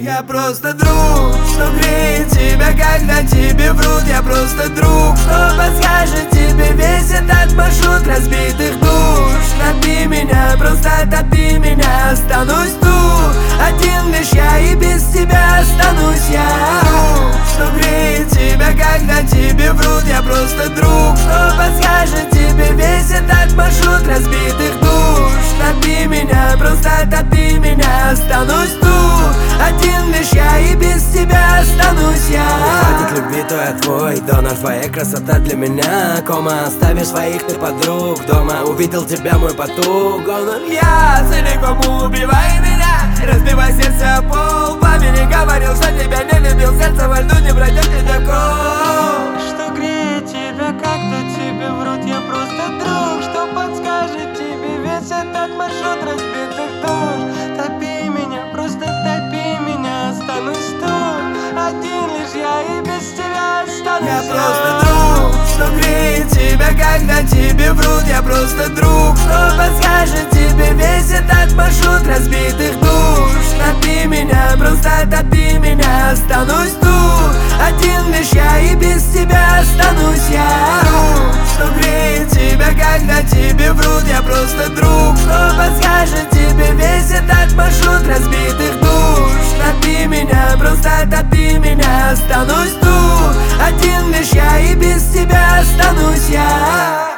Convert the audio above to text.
Я просто друг, что греет тебя, когда тебе врут. Я просто друг, что подскажет тебе весь этот маршрут разбитых душ. Топи меня, просто топи меня, останусь тут один лишь я, и без тебя останусь я. Друг, что греет тебя, когда тебе врут. Я просто друг, что подскажет тебе весь этот маршрут разбитых душ. Топи меня, просто топи меня, останусь тут один лишь я, и без тебя останусь я. Хватит любви, то я твой донор, твоя красота для меня кома. Оставишь своих ты подруг дома, увидел тебя мой потуг. Я целиком убивай меня, разбивай сердце о пол. Папе не говорил, что тебя не любил, сердце во льду не пройдет ледокол. Что греет тебя, когда тебе врут. Я просто друг, что подскажет тебе весь этот маршрут разбитых душ. Топи меня, просто топи меня, останусь тут один лишь я, и без тебя останусь я. Просто друг, что греет тебя, когда тебе врут. Я просто друг, что подскажет тебе весь этот маршрут разбитых душ. Топи меня, просто топи меня, останусь тут один лишь я, и без тебя останусь я. Друг, что греет тебя, когда тебе врут. Я просто друг, что подскажет тебе весь этот маршрут разбитых душ. Топи меня, просто топи меня, останусь тут один лишь я, и без тебя останусь я.